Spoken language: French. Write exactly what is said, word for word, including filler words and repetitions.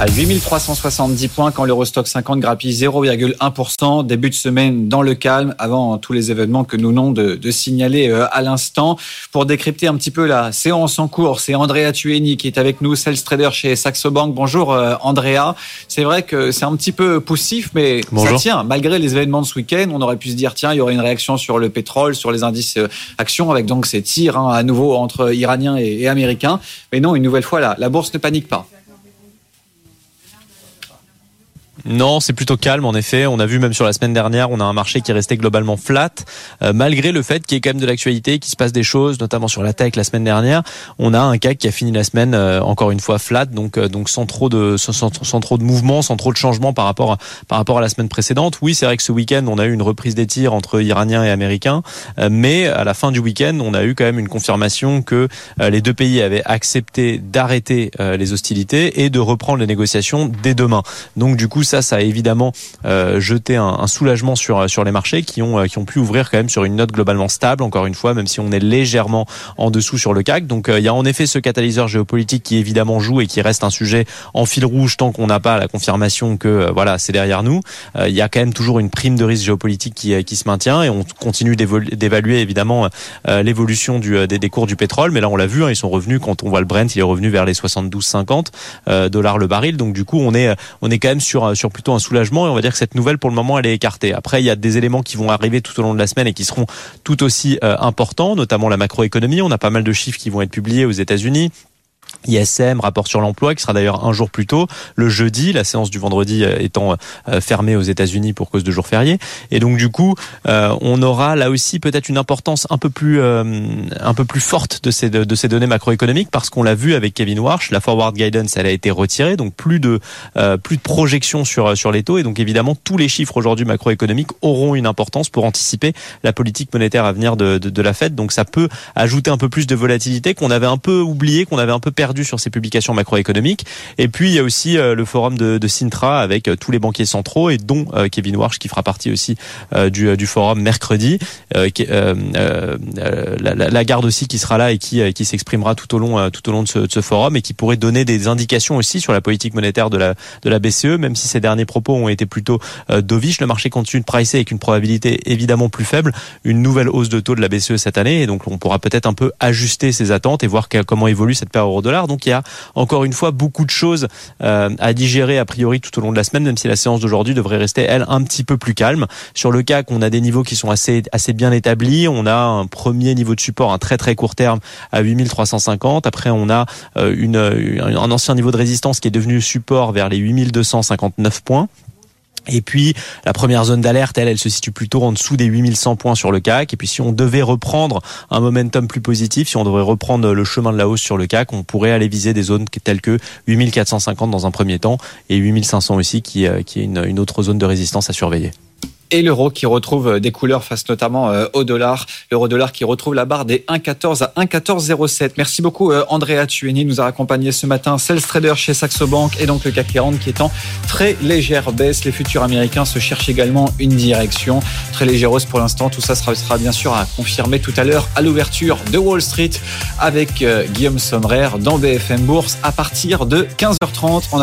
à huit mille trois cent soixante-dix points quand l'Eurostoxx cinquante grappille zéro virgule un pour cent. Début de semaine dans le calme avant tous les événements que nous venons de, de signaler à l'instant. Pour décrypter un petit peu la séance en cours, c'est Andrea Tueni qui est avec nous, sales trader chez Saxo Bank. Bonjour Andrea. C'est vrai que c'est un petit peu poussif, mais Bonjour. Ça tient. Malgré les événements de ce week-end, on aurait pu se dire tiens, il y aurait une réaction sur le pétrole, sur les indices actions, avec donc ces tirs hein, à nouveau entre Iraniens et, et Américains. Mais non, une nouvelle fois, la, la bourse ne panique pas. Non, c'est plutôt calme en effet. On a vu même sur la semaine dernière, on a un marché qui est resté globalement flat, euh, malgré le fait qu'il y ait quand même de l'actualité, qu'il se passe des choses, notamment sur la tech la semaine dernière. On a un C A C qui a fini la semaine euh, encore une fois flat, donc euh, donc sans trop de sans, sans trop de mouvements, sans trop de changements par rapport à, par rapport à la semaine précédente. Oui, c'est vrai que ce week-end, on a eu une reprise des tirs entre Iraniens et Américains, euh, mais à la fin du week-end, on a eu quand même une confirmation que euh, les deux pays avaient accepté d'arrêter euh, les hostilités et de reprendre les négociations dès demain. Donc du coup, ça, ça a évidemment euh, jeté un, un soulagement sur sur les marchés qui ont qui ont pu ouvrir quand même sur une note globalement stable. Encore une fois, même si on est légèrement en dessous sur le C A C. Donc euh, il y a en effet ce catalyseur géopolitique qui évidemment joue et qui reste un sujet en fil rouge tant qu'on n'a pas la confirmation que euh, voilà c'est derrière nous. Euh, il y a quand même toujours une prime de risque géopolitique qui qui se maintient et on continue d'évaluer évidemment euh, l'évolution du des, des cours du pétrole. Mais là on l'a vu, hein, ils sont revenus quand on voit le Brent, il est revenu vers les soixante-douze cinquante euh, dollars le baril. Donc du coup on est on est quand même sur sur plutôt un soulagement et on va dire que cette nouvelle pour le moment elle est écartée. Après il y a des éléments qui vont arriver tout au long de la semaine et qui seront tout aussi euh, importants, notamment la macroéconomie. On a pas mal de chiffres qui vont être publiés aux États-Unis. I S M, rapport sur l'emploi, qui sera d'ailleurs un jour plus tôt, le jeudi, la séance du vendredi étant fermée aux États-Unis pour cause de jour férié. Et donc du coup, euh, on aura là aussi peut-être une importance un peu plus euh, un peu plus forte de ces de, de ces données macroéconomiques parce qu'on l'a vu avec Kevin Warsh, la forward guidance, elle a été retirée, donc plus de euh, plus de projections sur sur les taux et donc évidemment tous les chiffres aujourd'hui macroéconomiques auront une importance pour anticiper la politique monétaire à venir de de, de la Fed. Donc ça peut ajouter un peu plus de volatilité qu'on avait un peu oublié, qu'on avait un peu perdu sur ces publications macroéconomiques. Et puis il y a aussi euh, le forum de, de Sintra avec euh, tous les banquiers centraux et dont euh, Kevin Warsh qui fera partie aussi euh, du, du forum mercredi. Euh, qui, euh, euh, la, la, la garde aussi qui sera là et qui, euh, qui s'exprimera tout au long euh, tout au long de ce, de ce forum et qui pourrait donner des indications aussi sur la politique monétaire de la de la B C E, même si ces derniers propos ont été plutôt euh, dovish. Le marché continue de pricer avec une probabilité évidemment plus faible, une nouvelle hausse de taux de la B C E cette année et donc on pourra peut-être un peu ajuster ses attentes et voir que, comment évolue cette paire euro-dollar. Donc il y a encore une fois beaucoup de choses euh, à digérer a priori tout au long de la semaine, même si la séance d'aujourd'hui devrait rester elle un petit peu plus calme. Sur le C A C, on a des niveaux qui sont assez assez bien établis. On a un premier niveau de support, un très très court terme à huit mille trois cent cinquante. Après on a euh, une, une un ancien niveau de résistance qui est devenu support vers les huit mille deux cent cinquante-neuf points. Et puis, la première zone d'alerte, elle, elle se situe plutôt en dessous des huit mille cent points sur le C A C. Et puis, si on devait reprendre un momentum plus positif, si on devrait reprendre le chemin de la hausse sur le C A C, on pourrait aller viser des zones telles que huit mille quatre cent cinquante dans un premier temps et huit mille cinq cents aussi, qui, qui est une, une autre zone de résistance à surveiller. Et l'euro qui retrouve des couleurs face notamment au dollar. L'euro-dollar qui retrouve la barre des un virgule quatorze à un virgule quatorze zéro sept. Merci beaucoup Andrea Tueni, nous a accompagné ce matin, sales trader chez Saxo Bank et donc le C A C quarante qui est en très légère baisse. Les futurs américains se cherchent également une direction très légère hausse pour l'instant. Tout ça sera, sera bien sûr à confirmer tout à l'heure à l'ouverture de Wall Street avec Guillaume Sommerer dans B F M Bourse à partir de quinze heures trente.